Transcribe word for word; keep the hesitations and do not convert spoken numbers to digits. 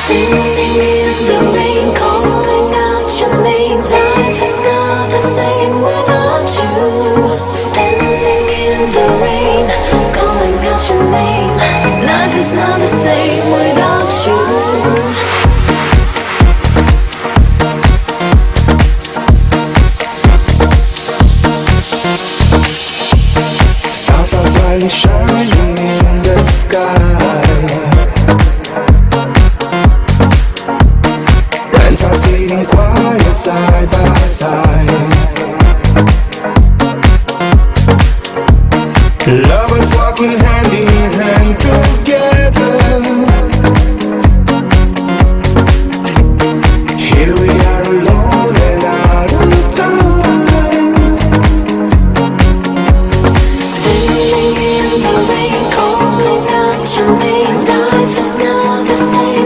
Standing in the rain, calling out your name. Life is not the same without you. Standing in the rain, calling out your name. Life is not the same without you. Stars are brightly shining in the sky. Friends are sitting quiet side by side. Lovers walking hand in hand together. Here we are alone and out of time. Standing in the rain, calling out your name. Life is not the same